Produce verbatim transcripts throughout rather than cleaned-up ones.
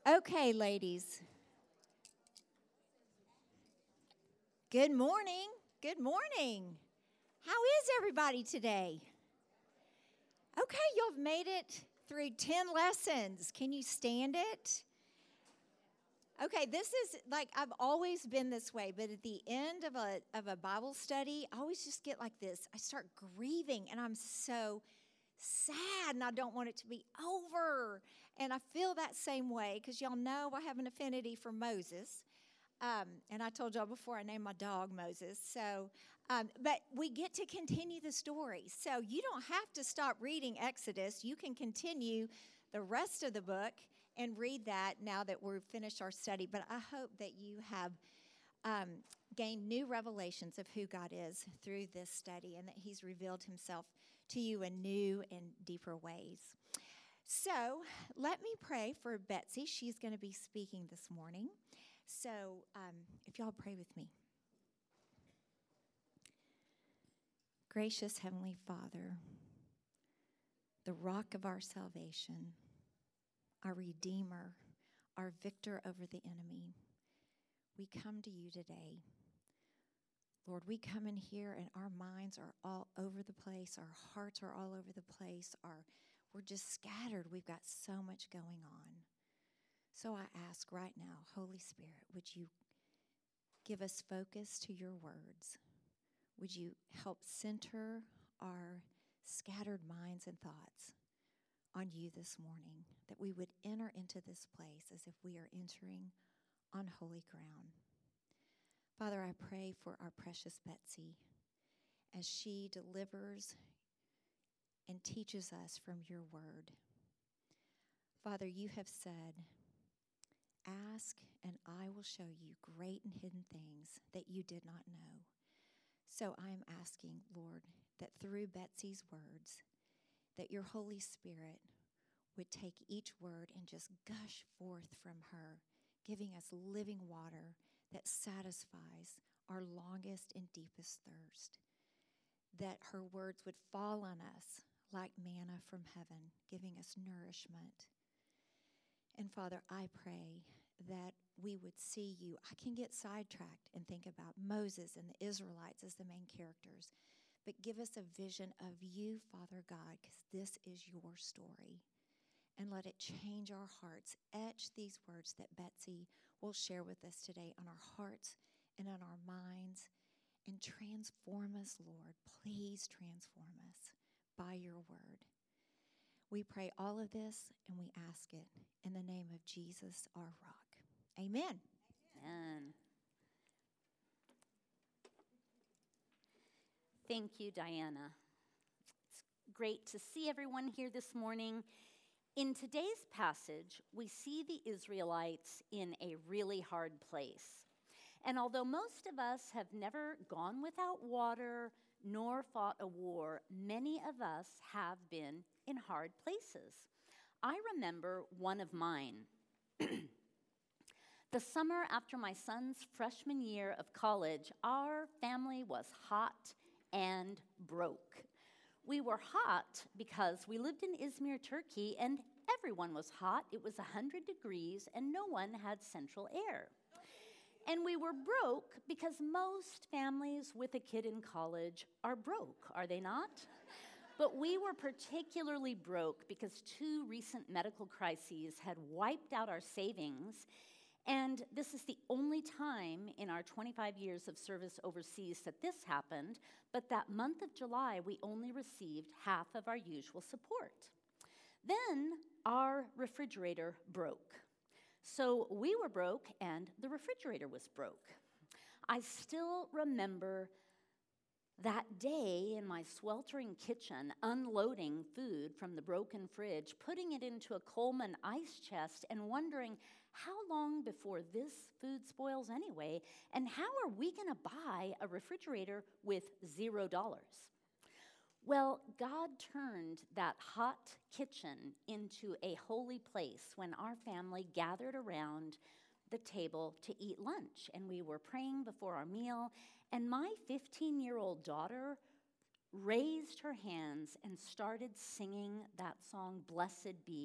Okay, ladies. Good morning. Good morning. How is everybody today? Okay, you've made it through ten lessons. Can you stand it? Okay, this is like I've always been this way, but at the end of a of a Bible study, I always just get like this. I start grieving and I'm so sad and I don't want it to be over. And I feel that same way because y'all know I have an affinity for Moses. Um, and I told y'all before I named my dog Moses. So, um, but we get to continue the story. So you don't have to stop reading Exodus. You can continue the rest of the book and read that now that we've finished our study. But I hope that you have um, gained new revelations of who God is through this study and that He's revealed Himself to you in new and deeper ways. So let me pray for Betsy. She's going to be speaking this morning. So um, if y'all pray with me. Gracious Heavenly Father, the rock of our salvation, our Redeemer, our victor over the enemy, we come to you today. Lord, we come in here and our minds are all over the place. Our hearts are all over the place. Our, we're just scattered. We've got so much going on. So I ask right now, Holy Spirit, would you give us focus to your words? Would you help center our scattered minds and thoughts on you this morning, that we would enter into this place as if we are entering on holy ground. Father, I pray for our precious Betsy as she delivers and teaches us from your word. Father, you have said, ask and I will show you great and hidden things that you did not know. So I'm asking, Lord, that through Betsy's words, that your Holy Spirit would take each word and just gush forth from her, giving us living water that satisfies our longest and deepest thirst. That her words would fall on us like manna from heaven, giving us nourishment. And Father, I pray that we would see you. I can get sidetracked and think about Moses and the Israelites as the main characters, but give us a vision of you, Father God, because this is your story. And let it change our hearts. Etch these words that Betsy will share with us today on our hearts and on our minds, and transform us, Lord. Please transform us by your word. We pray all of this and we ask it in the name of Jesus, our rock. Amen. Amen. Thank you, Diana. It's great to see everyone here this morning. In today's passage, we see the Israelites in a really hard place. And although most of us have never gone without water nor fought a war, many of us have been in hard places. I remember one of mine. The summer after my son's freshman year of college, our family was hot and broke. We were hot because we lived in Izmir, Turkey, and everyone was hot. It was one hundred degrees, and no one had central air. And we were broke because most families with a kid in college are broke, are they not? But we were particularly broke because two recent medical crises had wiped out our savings. And this is the only time in our twenty-five years of service overseas that this happened, but that month of July, we only received half of our usual support. Then our refrigerator broke. So we were broke and the refrigerator was broke. I still remember that day in my sweltering kitchen, unloading food from the broken fridge, putting it into a Coleman ice chest and wondering, how long before this food spoils anyway? And how are we going to buy a refrigerator with zero dollars? Well, God turned that hot kitchen into a holy place when our family gathered around the table to eat lunch. And we were praying before our meal. And my fifteen-year-old daughter raised her hands and started singing that song, Blessed Be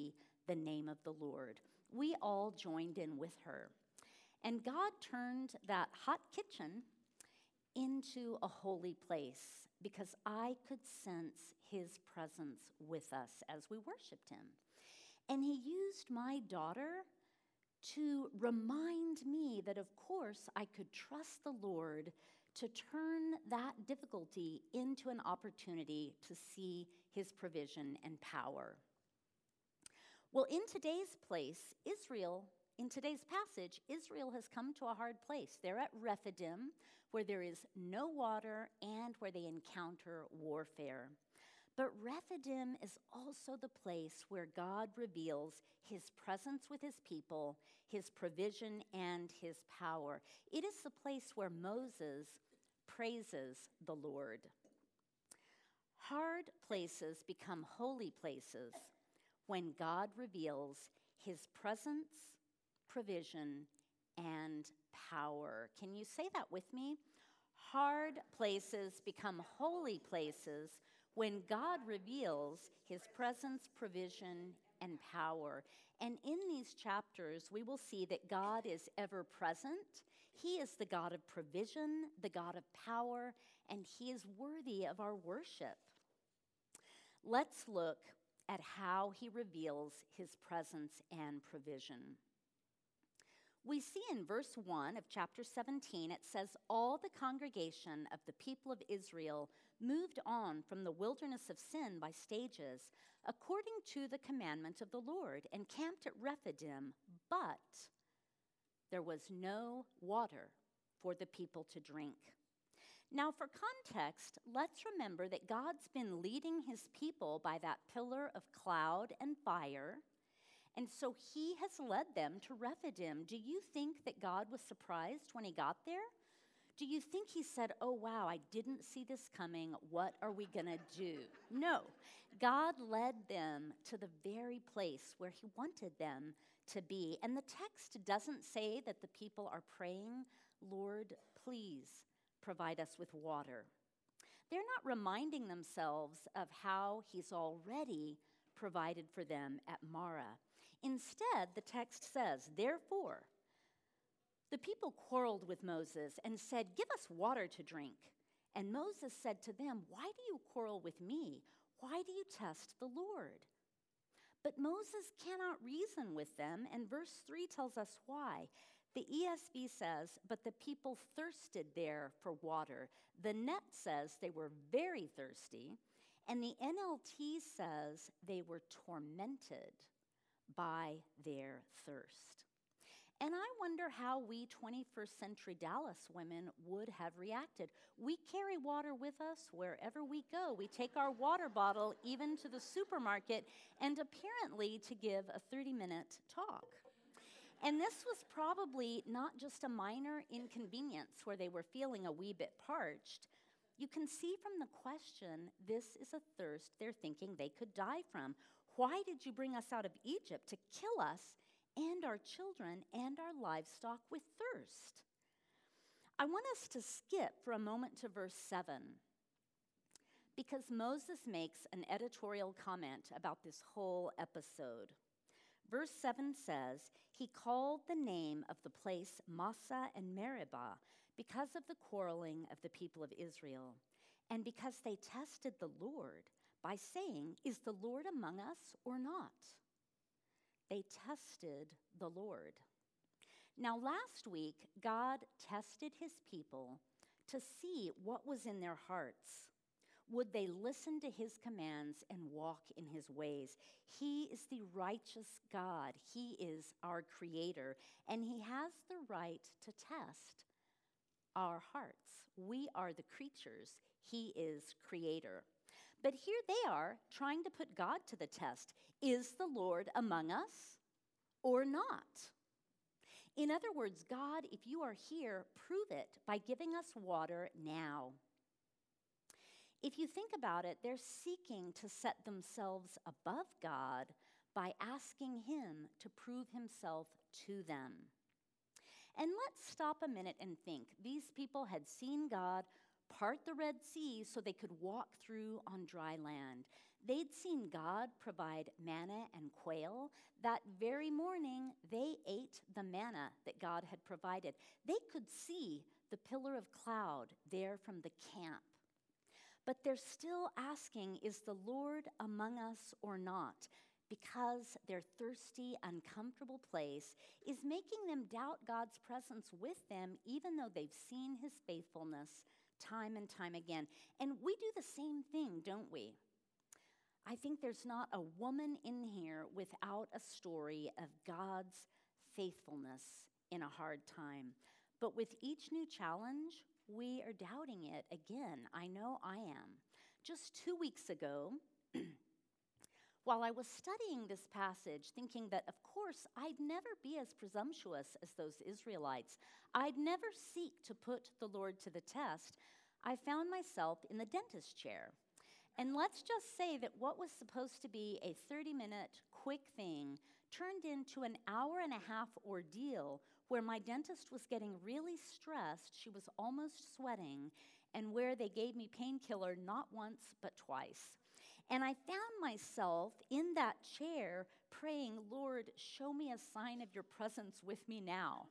the name of the Lord. We all joined in with her. And God turned that hot kitchen into a holy place because I could sense his presence with us as we worshiped him. And he used my daughter to remind me that, of course, I could trust the Lord to turn that difficulty into an opportunity to see his provision and power. Well, in today's place, Israel, in today's passage, Israel has come to a hard place. They're at Rephidim, where there is no water and where they encounter warfare. But Rephidim is also the place where God reveals his presence with his people, his provision, and his power. It is the place where Moses praises the Lord. Hard places become holy places when God reveals his presence, provision, and power. Can you say that with me? Hard places become holy places when God reveals his presence, provision, and power. And in these chapters, we will see that God is ever present. He is the God of provision, the God of power, and he is worthy of our worship. Let's look at how he reveals his presence and provision. We see in verse one of chapter seventeen, it says, all the congregation of the people of Israel moved on from the wilderness of sin by stages, according to the commandment of the Lord, and camped at Rephidim, but there was no water for the people to drink. Now, for context, let's remember that God's been leading his people by that pillar of cloud and fire, and so he has led them to Rephidim. Do you think that God was surprised when he got there? Do you think he said, oh, wow, I didn't see this coming. What are we going to do? No. God led them to the very place where he wanted them to be. And the text doesn't say that the people are praying, Lord, please provide us with water. They're not reminding themselves of how he's already provided for them at Marah. Instead, the text says, therefore, the people quarreled with Moses and said, give us water to drink. And Moses said to them, why do you quarrel with me? Why do you test the Lord? But Moses cannot reason with them, and verse three tells us why. The E S V says, but the people thirsted there for water. The Net says they were very thirsty, and the N L T says they were tormented by their thirst. And I wonder how we twenty-first century Dallas women would have reacted. We carry water with us wherever we go. We take our water bottle even to the supermarket, and apparently to give a thirty-minute talk. And this was probably not just a minor inconvenience where they were feeling a wee bit parched. You can see from the question, this is a thirst they're thinking they could die from. Why did you bring us out of Egypt to kill us and our children and our livestock with thirst? I want us to skip for a moment to verse seven, because Moses makes an editorial comment about this whole episode. Verse seven says, he called the name of the place Massah and Meribah because of the quarreling of the people of Israel, and because they tested the Lord by saying, is the Lord among us or not? They tested the Lord. Now, last week, God tested his people to see what was in their hearts. Would they listen to his commands and walk in his ways? He is the righteous God. He is our creator, and he has the right to test our hearts. We are the creatures. He is creator. But here they are trying to put God to the test. Is the Lord among us or not? In other words, God, if you are here, prove it by giving us water now. If you think about it, they're seeking to set themselves above God by asking him to prove himself to them. And let's stop a minute and think. These people had seen God part the Red Sea so they could walk through on dry land. They'd seen God provide manna and quail. That very morning, they ate the manna that God had provided. They could see the pillar of cloud there from the camp. But they're still asking, is the Lord among us or not? Because their thirsty, uncomfortable place is making them doubt God's presence with them, even though they've seen his faithfulness time and time again. And we do the same thing, don't we? I think there's not a woman in here without a story of God's faithfulness in a hard time. But with each new challenge, we are doubting it again. I know I am. Just two weeks ago, while I was studying this passage, thinking that, of course, I'd never be as presumptuous as those Israelites, I'd never seek to put the Lord to the test, I found myself in the dentist chair. And let's just say that what was supposed to be a thirty-minute quick thing turned into an hour and a half ordeal where my dentist was getting really stressed, she was almost sweating, and where they gave me painkiller not once but twice. And I found myself in that chair praying, Lord, show me a sign of your presence with me now.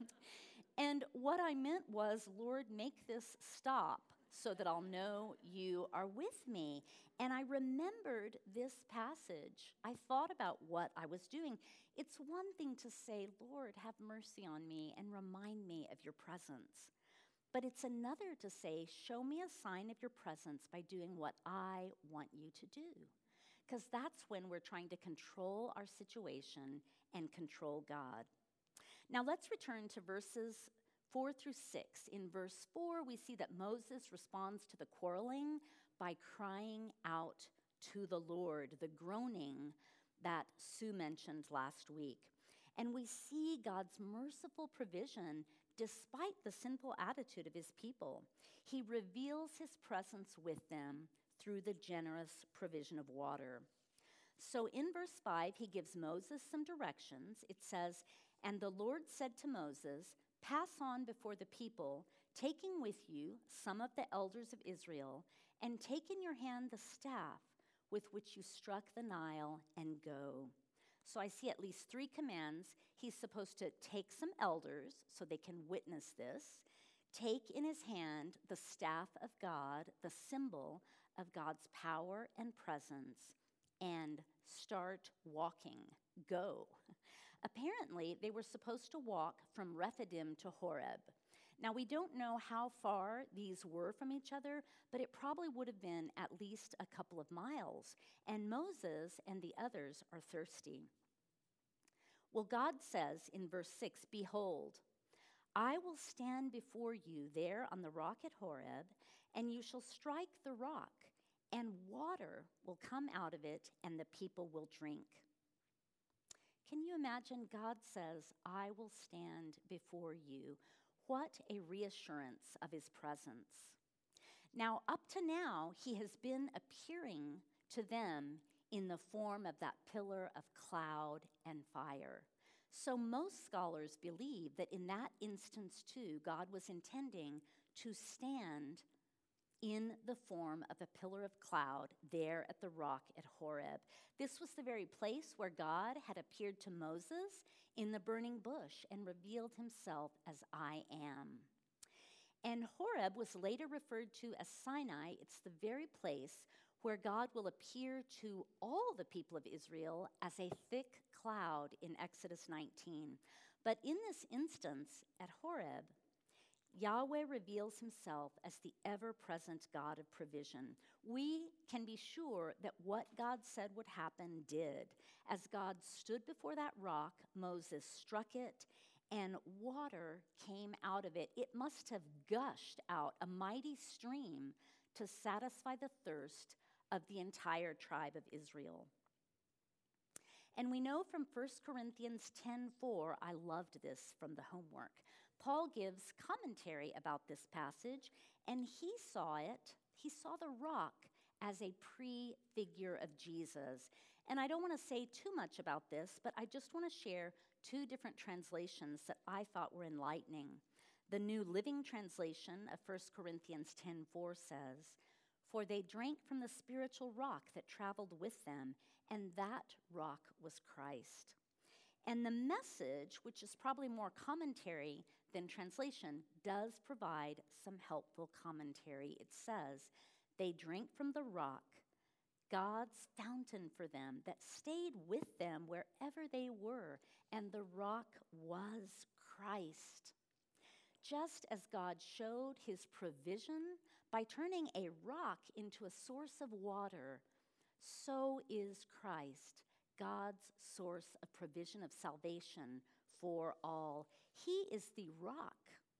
And what I meant was, Lord, make this stop so that I'll know you are with me. And I remembered this passage. I thought about what I was doing. It's one thing to say, Lord, have mercy on me and remind me of your presence. But it's another to say, show me a sign of your presence by doing what I want you to do. Because that's when we're trying to control our situation and control God. Now let's return to verses four through six. In verse four, we see that Moses responds to the quarreling by crying out to the Lord, the groaning that Sue mentioned last week. And we see God's merciful provision despite the sinful attitude of his people. He reveals his presence with them through the generous provision of water. So in verse five, he gives Moses some directions. It says, "And the Lord said to Moses, pass on before the people, taking with you some of the elders of Israel, and take in your hand the staff with which you struck the Nile, and go." So I see at least three commands. He's supposed to take some elders so they can witness this, take in his hand the staff of God, the symbol of God's power and presence, and start walking, go. Apparently, they were supposed to walk from Rephidim to Horeb. Now, we don't know how far these were from each other, but it probably would have been at least a couple of miles. And Moses and the others are thirsty. Well, God says in verse six, "Behold, I will stand before you there on the rock at Horeb, and you shall strike the rock, and water will come out of it, and the people will drink." Can you imagine? God says, "I will stand before you." What a reassurance of his presence. Now, up to now, he has been appearing to them in the form of that pillar of cloud and fire. So most scholars believe that in that instance, too, God was intending to stand in the form of a pillar of cloud there at the rock at Horeb. This was the very place where God had appeared to Moses in the burning bush and revealed himself as I am. And Horeb was later referred to as Sinai. It's the very place where God will appear to all the people of Israel as a thick cloud in Exodus nineteen. But in this instance, at Horeb, Yahweh reveals himself as the ever-present God of provision. We can be sure that what God said would happen did. As God stood before that rock, Moses struck it, and water came out of it. It must have gushed out, a mighty stream, to satisfy the thirst of the entire tribe of Israel. And we know from First Corinthians ten four, I loved this from the homework, Paul gives commentary about this passage, and he saw it, he saw the rock as a prefigure of Jesus. And I don't want to say too much about this, but I just want to share two different translations that I thought were enlightening. The New Living Translation of First Corinthians ten four says, for they drank from the spiritual rock that traveled with them, and that rock was Christ. And the Message, which is probably more commentary than translation, does provide some helpful commentary. It says, they drank from the rock, God's fountain for them, that stayed with them wherever they were, and the rock was Christ. Just as God showed his provision by turning a rock into a source of water, so is Christ, God's source of provision of salvation for all. He is the rock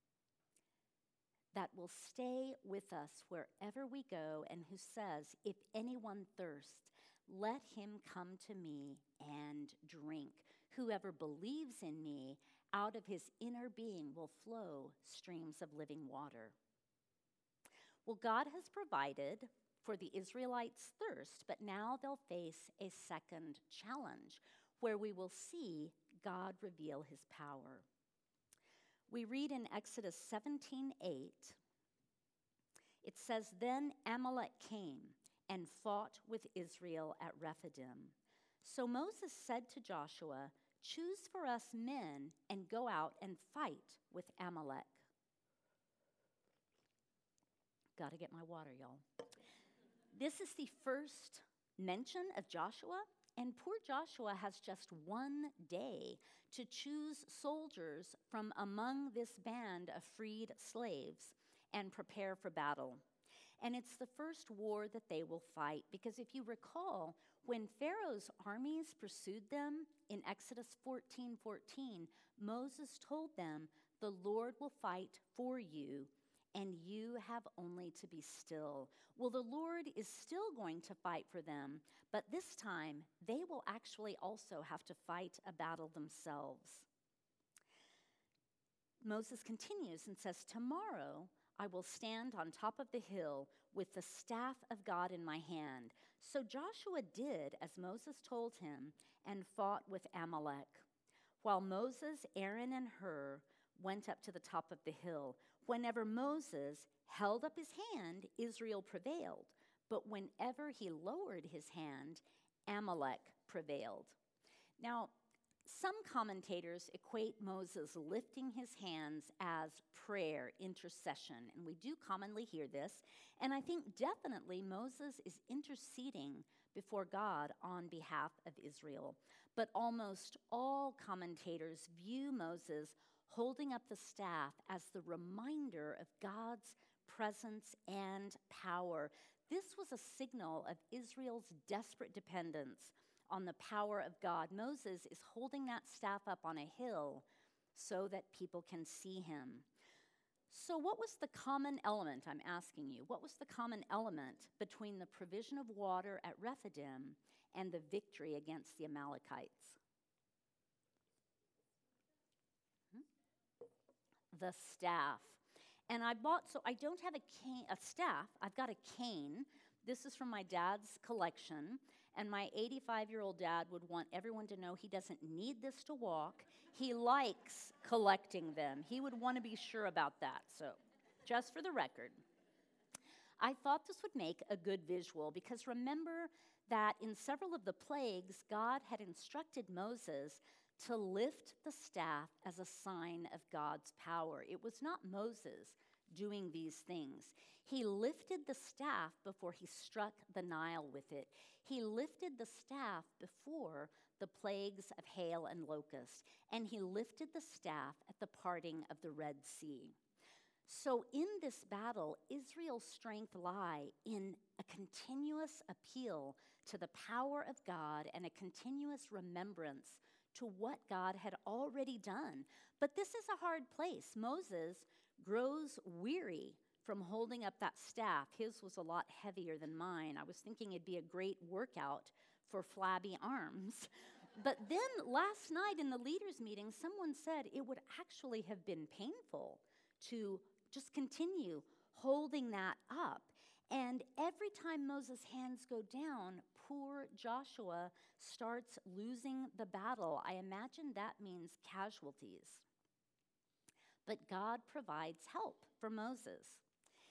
that will stay with us wherever we go, and who says, if anyone thirsts, let him come to me and drink. Whoever believes in me, out of his inner being will flow streams of living water. Well, God has provided for the Israelites' thirst, but now they'll face a second challenge where we will see God reveal his power. We read in Exodus seventeen eight, it says, then Amalek came and fought with Israel at Rephidim. So Moses said to Joshua, choose for us men and go out and fight with Amalek. Gotta get my water, y'all. This is the first mention of Joshua, and poor Joshua has just one day to choose soldiers from among this band of freed slaves and prepare for battle. And it's the first war that they will fight, because if you recall, when Pharaoh's armies pursued them in Exodus fourteen fourteen, Moses told them, the Lord will fight for you, and you have only to be still. Well, the Lord is still going to fight for them, but this time they will actually also have to fight a battle themselves. Moses continues and says, tomorrow I will stand on top of the hill with the staff of God in my hand. So Joshua did as Moses told him and fought with Amalek, while Moses, Aaron, and Hur went up to the top of the hill. Whenever Moses held up his hand, Israel prevailed, but whenever he lowered his hand, Amalek prevailed. Now, some commentators equate Moses lifting his hands as prayer, intercession, and we do commonly hear this, and I think definitely Moses is interceding before God on behalf of Israel. But almost all commentators view Moses holding up the staff as the reminder of God's presence and power. This was a signal of Israel's desperate dependence on the power of God. Moses is holding that staff up on a hill so that people can see him. So what was the common element, I'm asking you, what was the common element between the provision of water at Rephidim and the victory against the Amalekites? The staff. And I bought, so I don't have a cane, a staff, I've got a cane. This is from my dad's collection, and my eighty-five-year-old dad would want everyone to know he doesn't need this to walk. He likes collecting them. He would want to be sure about that, so just for the record. I thought this would make a good visual, because remember that in several of the plagues, God had instructed Moses to lift the staff as a sign of God's power. It was not Moses doing these things. He lifted the staff before he struck the Nile with it. He lifted the staff before the plagues of hail and locust, and he lifted the staff at the parting of the Red Sea. So in this battle, Israel's strength lay in a continuous appeal to the power of God and a continuous remembrance to what God had already done. But this is a hard place. Moses grows weary from holding up that staff. His was a lot heavier than mine. I was thinking it'd be a great workout for flabby arms. But then last night in the leaders' meeting, someone said it would actually have been painful to just continue holding that up. And every time Moses' hands go down, poor Joshua starts losing the battle. I imagine that means casualties. But God provides help for Moses.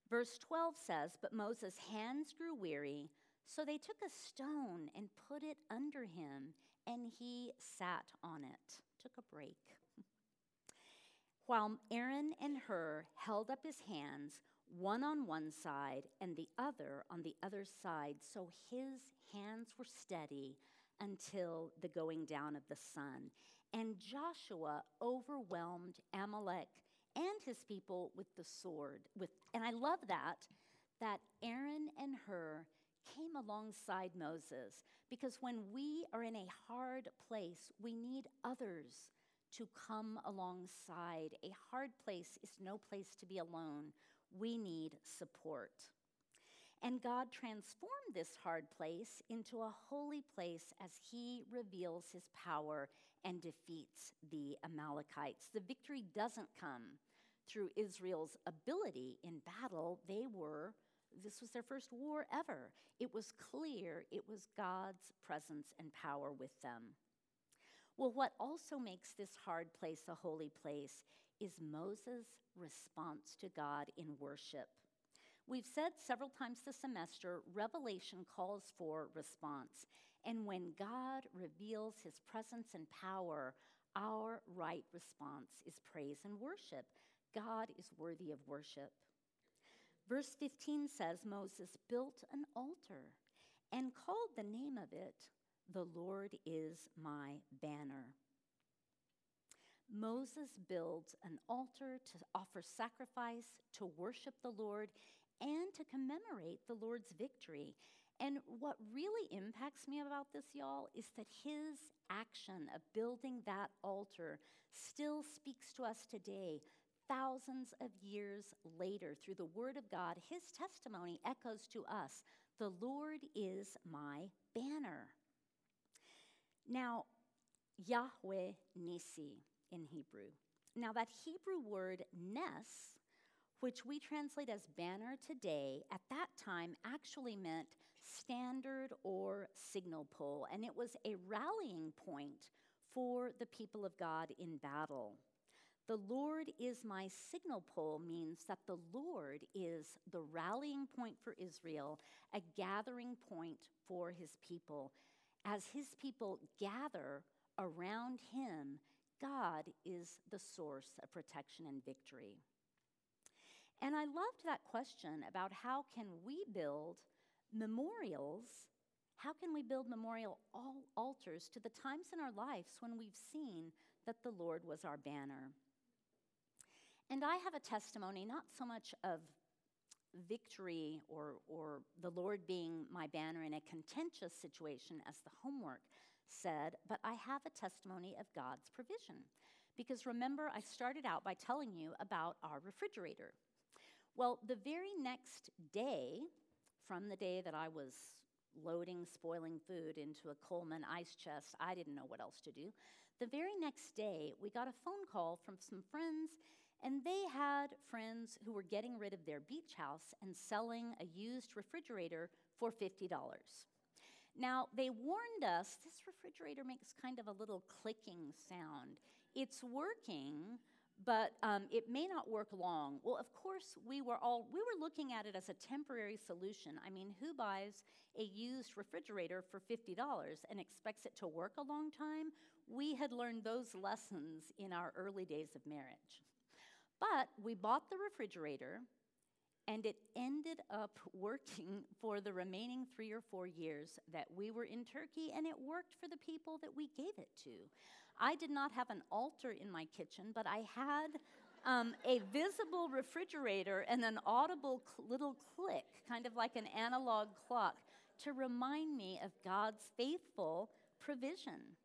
Verse twelve says, "But Moses' hands grew weary, so they took a stone and put it under him, and he sat on it." Took a break. While Aaron and Hur held up his hands, one on one side and the other on the other side, so his hands were steady until the going down of the sun. And Joshua overwhelmed Amalek and his people with the sword. With, and I love that, that Aaron and Hur came alongside Moses, because when we are in a hard place, we need others to come alongside. A hard place is no place to be alone. We need support. And God transformed this hard place into a holy place as he reveals his power and defeats the Amalekites. The victory doesn't come through Israel's ability in battle. They were, this was their first war ever. It was clear it was God's presence and power with them. Well, what also makes this hard place a holy place is Moses' response to God in worship. We've said several times this semester, Revelation calls for response. And when God reveals his presence and power, our right response is praise and worship. God is worthy of worship. Verse fifteen says, Moses built an altar and called the name of it, "The Lord is my banner." Moses builds an altar to offer sacrifice, to worship the Lord, and to commemorate the Lord's victory. And what really impacts me about this, y'all, is that his action of building that altar still speaks to us today. Thousands of years later, through the word of God, his testimony echoes to us. The Lord is my banner. Now, Yahweh Nissi in Hebrew. Now, that Hebrew word nes, which we translate as banner today, at that time actually meant standard or signal pole, and it was a rallying point for the people of God in battle. The Lord is my signal pole means that the Lord is the rallying point for Israel, a gathering point for his people. As his people gather around him, God is the source of protection and victory. And I loved that question about how can we build memorials, how can we build memorial al- altars to the times in our lives when we've seen that the Lord was our banner. And I have a testimony, not so much of victory or, or the Lord being my banner in a contentious situation, as the homework said, but I have a testimony of God's provision. Because remember, I started out by telling you about our refrigerator. Well, the very next day, from the day that I was loading spoiling food into a Coleman ice chest, I didn't know what else to do. The very next day, we got a phone call from some friends, and they had friends who were getting rid of their beach house and selling a used refrigerator for fifty dollars. Now, they warned us, this refrigerator makes kind of a little clicking sound. It's working, but um, it may not work long. Well, of course, we were all, we were looking at it as a temporary solution. I mean, who buys a used refrigerator for fifty dollars and expects it to work a long time? We had learned those lessons in our early days of marriage. But we bought the refrigerator, and it ended up working for the remaining three or four years that we were in Turkey, and it worked for the people that we gave it to. I did not have an altar in my kitchen, but I had um, a visible refrigerator and an audible cl- little click, kind of like an analog clock, to remind me of God's faithful provision.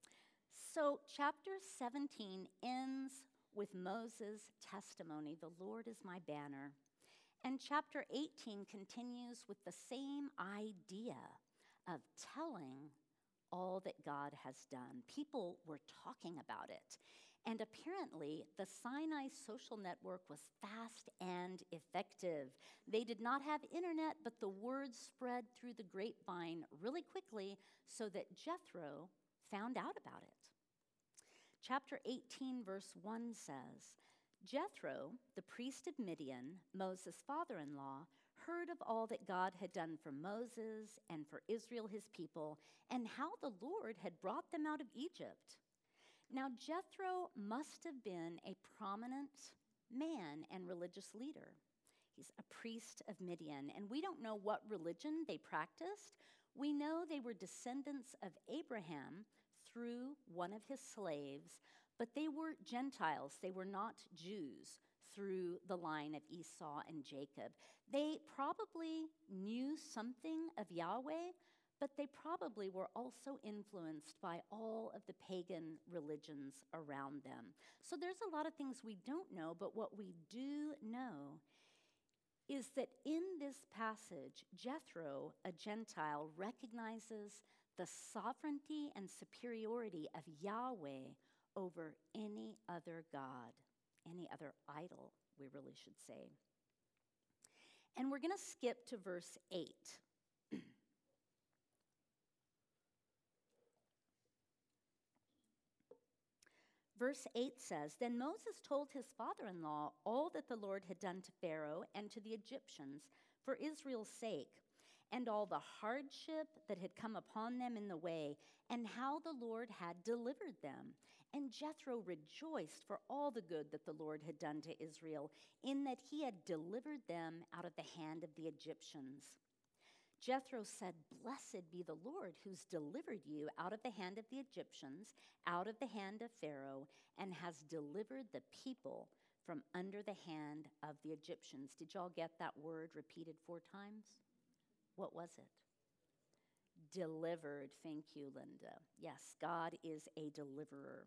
So chapter seventeen ends with Moses' testimony, "The Lord is my banner." And chapter eighteen continues with the same idea of telling all that God has done. People were talking about it. And apparently, the Sinai social network was fast and effective. They did not have internet, but the word spread through the grapevine really quickly so that Jethro found out about it. Chapter eighteen, verse one says, Jethro, the priest of Midian, Moses' father-in-law, heard of all that God had done for Moses and for Israel, his people, and how the Lord had brought them out of Egypt. Now, Jethro must have been a prominent man and religious leader. He's a priest of Midian, and we don't know what religion they practiced. We know they were descendants of Abraham through one of his slaves, but they were Gentiles. They were not Jews through the line of Esau and Jacob. They probably knew something of Yahweh, but they probably were also influenced by all of the pagan religions around them. So there's a lot of things we don't know, but what we do know is that in this passage, Jethro, a Gentile, recognizes the sovereignty and superiority of Yahweh over any other god, any other idol, we really should say. And we're going to skip to verse eight. Verse eight says, Then Moses told his father-in-law all that the Lord had done to Pharaoh and to the Egyptians for Israel's sake, and all the hardship that had come upon them in the way, and how the Lord had delivered them. And Jethro rejoiced for all the good that the Lord had done to Israel, in that he had delivered them out of the hand of the Egyptians. Jethro said, Blessed be the Lord who's delivered you out of the hand of the Egyptians, out of the hand of Pharaoh, and has delivered the people from under the hand of the Egyptians. Did y'all get that word repeated four times? What was it? Delivered. Thank you, Linda. Yes, God is a deliverer.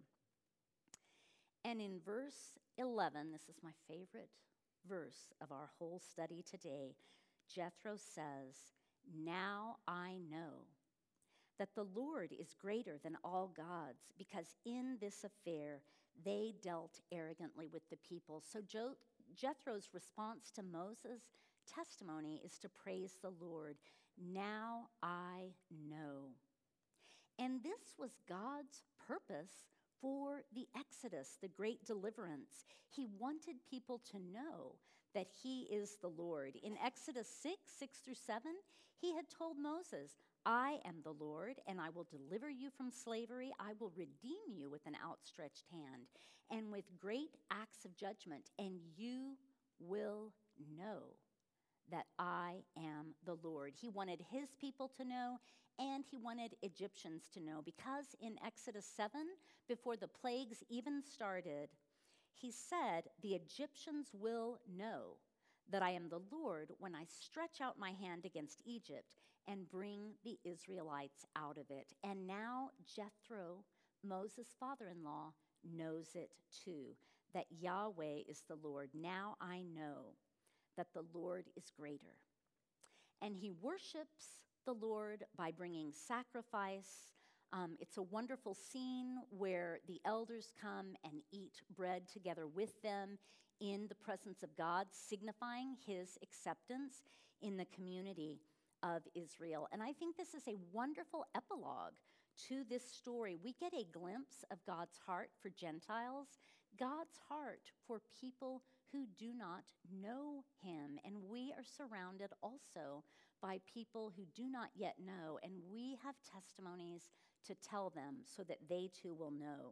And in verse eleven, this is my favorite verse of our whole study today, Jethro says, Now I know that the Lord is greater than all gods, because in this affair they dealt arrogantly with the people. So Jo- Jethro's response to Moses' testimony is to praise the Lord. Now I know. And this was God's purpose for the Exodus, the great deliverance. He wanted people to know that he is the Lord. In Exodus six, six through seven, he had told Moses, I am the Lord, and I will deliver you from slavery. I will redeem you with an outstretched hand and with great acts of judgment, and you will know that I am the Lord. He wanted his people to know, and he wanted Egyptians to know, because in Exodus seven, before the plagues even started, he said, the Egyptians will know that I am the Lord when I stretch out my hand against Egypt and bring the Israelites out of it. And now Jethro, Moses' father-in-law, knows it too, that Yahweh is the Lord. Now I know that the Lord is greater. And he worships the Lord by bringing sacrifice. Um, it's a wonderful scene where the elders come and eat bread together with them in the presence of God, signifying his acceptance in the community of Israel. And I think this is a wonderful epilogue to this story. We get a glimpse of God's heart for Gentiles, God's heart for people who do not know him. And we are surrounded also by people who do not yet know, and we have testimonies to tell them so that they too will know.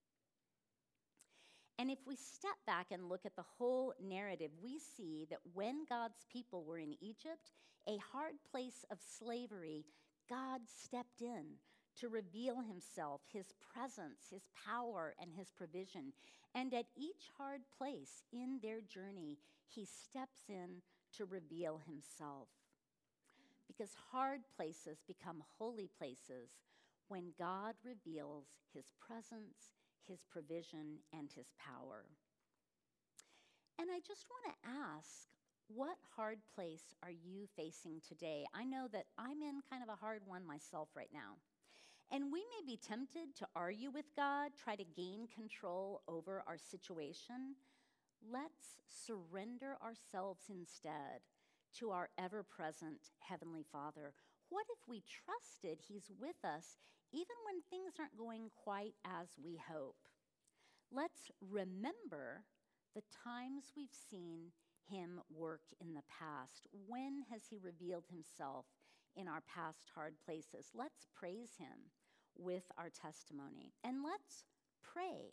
And if we step back and look at the whole narrative, we see that when God's people were in Egypt, a hard place of slavery, God stepped in to reveal himself, his presence, his power, and his provision. And at each hard place in their journey, he steps in to reveal himself. Because hard places become holy places when God reveals his presence, his provision, and his power. And I just want to ask, what hard place are you facing today? I know that I'm in kind of a hard one myself right now. And we may be tempted to argue with God, try to gain control over our situation. Let's surrender ourselves instead to our ever-present Heavenly Father. What if we trusted he's with us even when things aren't going quite as we hope? Let's remember the times we've seen him work in the past. When has he revealed himself in our past hard places? Let's praise him with our testimony. And let's pray.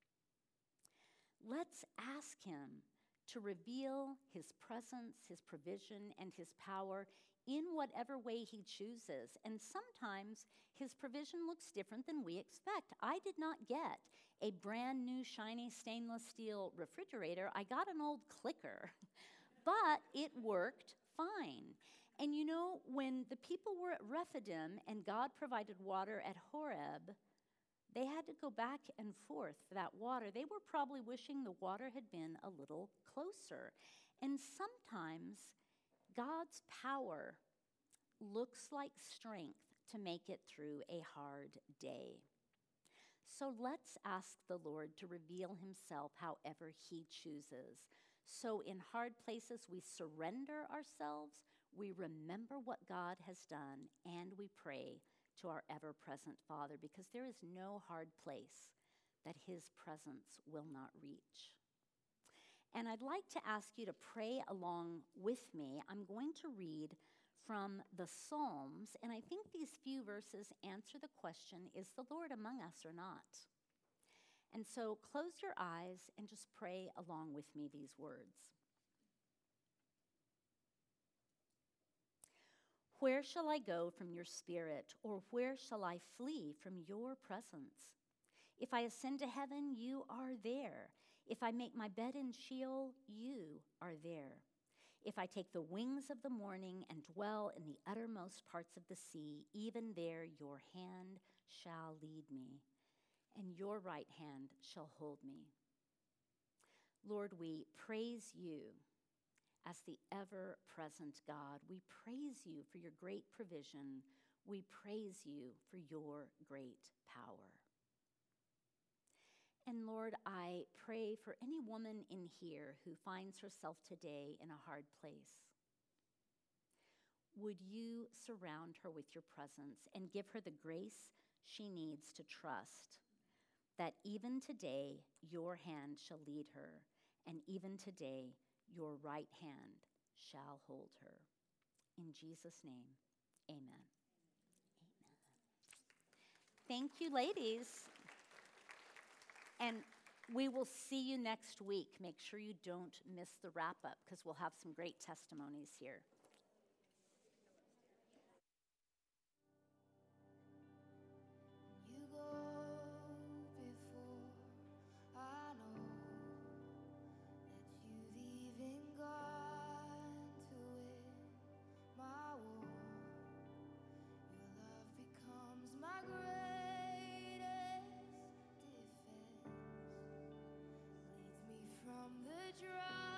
Let's ask him to reveal his presence, his provision, and his power in whatever way he chooses. And sometimes his provision looks different than we expect. I did not get a brand new shiny stainless steel refrigerator. I got an old clicker, but it worked fine. And you know, when the people were at Rephidim and God provided water at Horeb, they had to go back and forth for that water. They were probably wishing the water had been a little closer. And sometimes God's power looks like strength to make it through a hard day. So let's ask the Lord to reveal himself however he chooses. So in hard places, we surrender ourselves, we remember what God has done, and we pray to our ever-present Father, because there is no hard place that his presence will not reach. And I'd like to ask you to pray along with me. I'm going to read from the Psalms, and I think these few verses answer the question, is the Lord among us or not? And so close your eyes and just pray along with me these words. Where shall I go from your spirit, or where shall I flee from your presence? If I ascend to heaven, you are there. If I make my bed in Sheol, you are there. If I take the wings of the morning and dwell in the uttermost parts of the sea, even there your hand shall lead me, and your right hand shall hold me. Lord, we praise you as the ever-present God. We praise you for your great provision. We praise you for your great power. And Lord, I pray for any woman in here who finds herself today in a hard place. Would you surround her with your presence and give her the grace she needs to trust that even today your hand shall lead her, and even today your right hand shall hold her. In Jesus' name, amen. Amen. Thank you, ladies. And we will see you next week. Make sure you don't miss the wrap-up, because we'll have some great testimonies here. You go before, I know that you've even gone to win my war. Your love becomes my greatest defense, leads me from the dry